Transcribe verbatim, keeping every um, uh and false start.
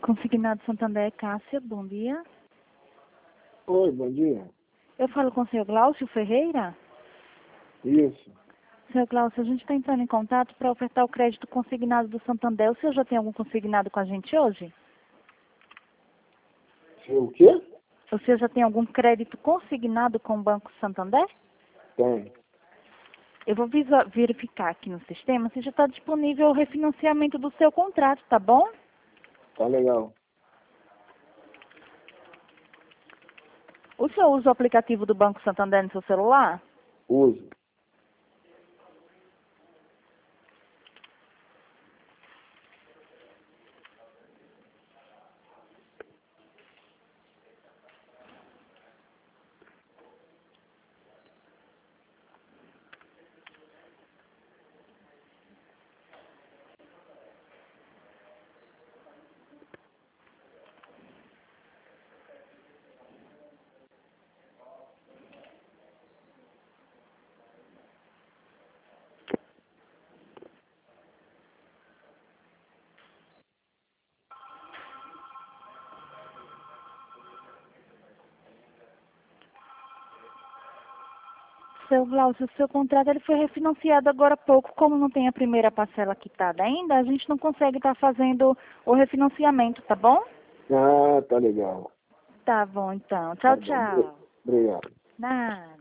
Consignado Santander, Cássia, bom dia. Oi, bom dia. Eu falo com o senhor Glaucio Ferreira? Isso. Senhor Glaucio, a gente está entrando em contato para ofertar o crédito consignado do Santander. O senhor já tem algum consignado com a gente hoje? Seu o quê? O senhor já tem algum crédito consignado com o Banco Santander? Tem. Eu vou visa- verificar aqui no sistema se já está disponível o refinanciamento do seu contrato, tá bom? Tá legal. O senhor usa o aplicativo do Banco Santander no seu celular? Uso. Seu Glaucio, o seu contrato ele foi refinanciado agora há pouco. Como não tem a primeira parcela quitada ainda, a gente não consegue estar fazendo o refinanciamento, tá bom? Ah, tá legal. Tá bom, então. Tá Tchau, bom. tchau. Obrigado. Nada.